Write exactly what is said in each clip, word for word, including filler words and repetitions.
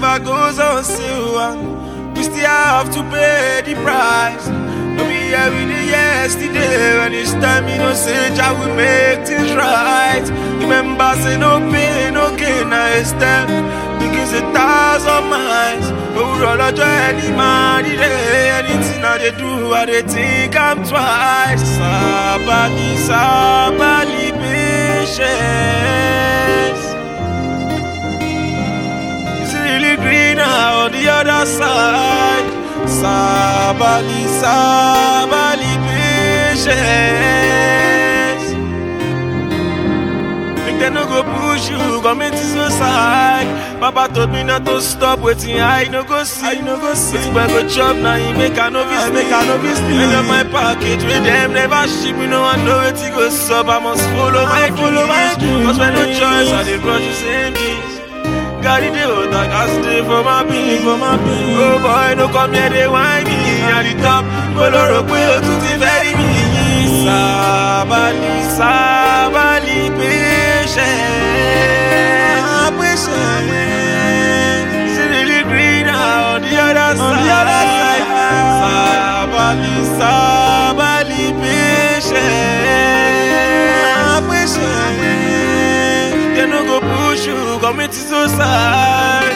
never goes on sale, and we still have to pay the price. No be every day yesterday, when it's time, you know, say, Jah will make things right. Remember, say, no pain, no gain, I step, because a thousand miles. Oh, roll joy, any man, anything I they do, I they think I'm twice. Sabali, sabali, patience. It's really greener on the other side. Sabali, sabali, patience. Make them no go push you, commit suicide. Papa told me not to stop waiting, I no go see, I no go see. But go chop now, you make a novice, make a novice. End up my package with them, never ship me, no one know it goes up. I must follow my, follow my dreams. Cause when no choice, I did brush the same jeans. Carry the old I can stay for my being, for my being. Oh boy, no come here, they whine me at the top. Follow up with to the very me. Sabali, sabali, patience. Patience. It's really green on the other side. On the other side. Sabali, sabali, patience. Patience. They no go push you, commit suicide.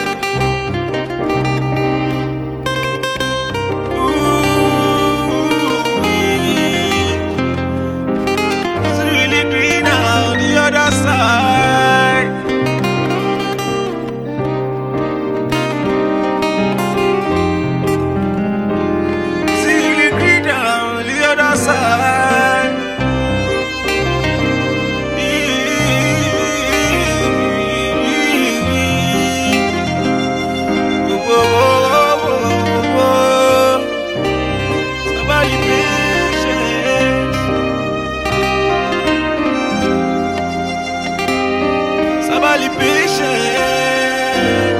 Ooh, it's really green on the other side. It's really green on the other side. Sabali patience.